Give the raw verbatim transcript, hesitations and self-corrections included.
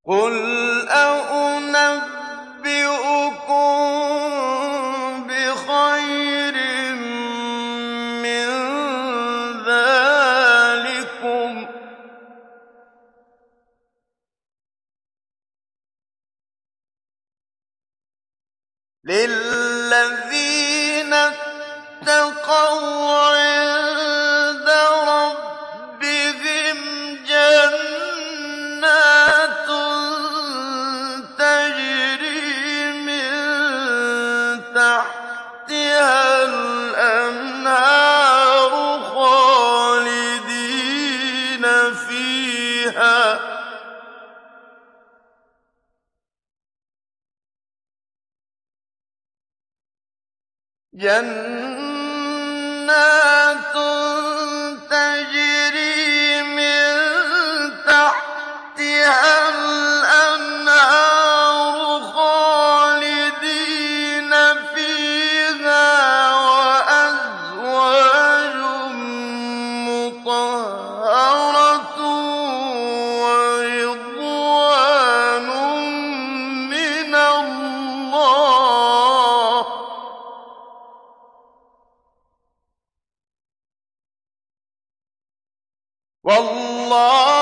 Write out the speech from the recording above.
قُلْ أَؤُنَبِّئُكُم بِخَيْرٍ مِّن ذَٰلِكُمْ ۚ لِلَّذِينَ اتَّقَوْا عِندَ رَبِّهِمْ جَنَّاتٌ تَجْرِي مِن تَحْتِهَا الْأَنْهَارُ خَالِدِينَ فِيهَا ۚ جَنَّاتٌ تَجْرِي مِن تَحْتِهَا الْأَنْهَارُ خَالِدِينَ فِيهَا ۚ وَأَزْوَاجٌ مُّطَهَّرَةٌ وَرِضْوَانٌ مِّنَ اللَّهِ ۗ وَاللَّهُ